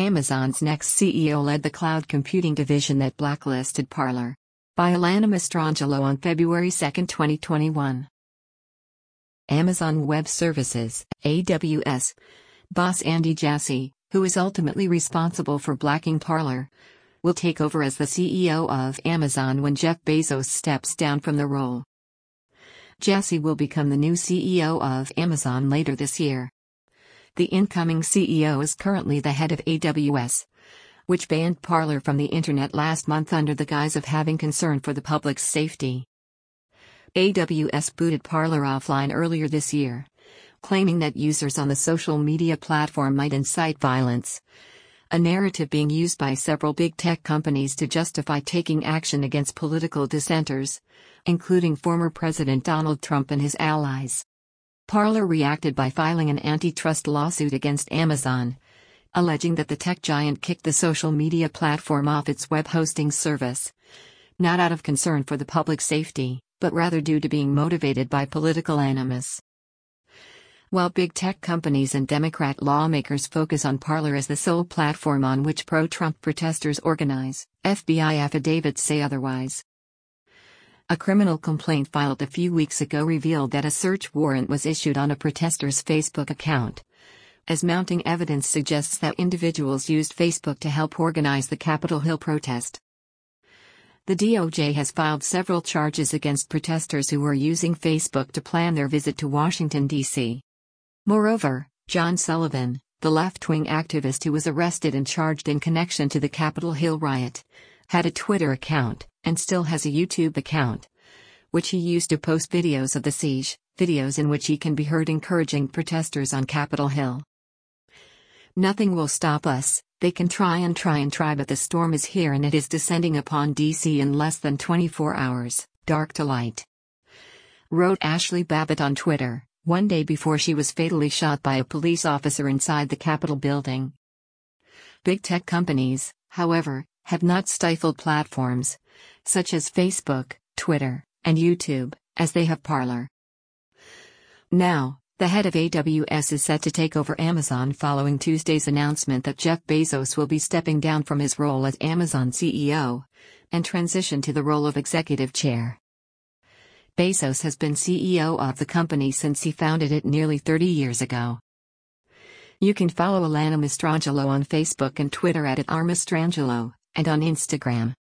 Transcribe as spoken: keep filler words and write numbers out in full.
Amazon's next C E O led the cloud computing division that blacklisted Parler. By Alana Mastrangelo on February second, twenty twenty-one. Amazon Web Services, A W S, boss Andy Jassy, who is ultimately responsible for blacking Parler, will take over as the C E O of Amazon when Jeff Bezos steps down from the role. Jassy will become the new C E O of Amazon later this year. The incoming C E O is currently the head of A W S, which banned Parler from the internet last month under the guise of having concern for the public's safety. A W S booted Parler offline earlier this year, claiming that users on the social media platform might incite violence, a narrative being used by several big tech companies to justify taking action against political dissenters, including former President Donald Trump and his allies. Parler reacted by filing an antitrust lawsuit against Amazon, alleging that the tech giant kicked the social media platform off its web hosting service, not out of concern for the public safety, but rather due to being motivated by political animus. While big tech companies and Democrat lawmakers focus on Parler as the sole platform on which pro-Trump protesters organize, F B I affidavits say otherwise. A criminal complaint filed a few weeks ago revealed that a search warrant was issued on a protester's Facebook account, as mounting evidence suggests that individuals used Facebook to help organize the Capitol Hill protest. The D O J has filed several charges against protesters who were using Facebook to plan their visit to Washington, D C Moreover, John Sullivan, the left-wing activist who was arrested and charged in connection to the Capitol Hill riot, had a Twitter account, and still has a YouTube account, which he used to post videos of the siege, videos in which he can be heard encouraging protesters on Capitol Hill. "Nothing will stop us, they can try and try and try, but the storm is here and it is descending upon D C in less than twenty-four hours, dark to light," wrote Ashley Babbitt on Twitter, one day before she was fatally shot by a police officer inside the Capitol building. Big tech companies, however, have not stifled platforms, such as Facebook, Twitter, and YouTube, as they have Parler. Now, the head of A W S is set to take over Amazon following Tuesday's announcement that Jeff Bezos will be stepping down from his role as Amazon C E O, and transition to the role of executive chair. Bezos has been C E O of the company since he founded it nearly thirty years ago. You can follow Alana Mastrangelo on Facebook and Twitter at, at r mastrangelo, and on Instagram,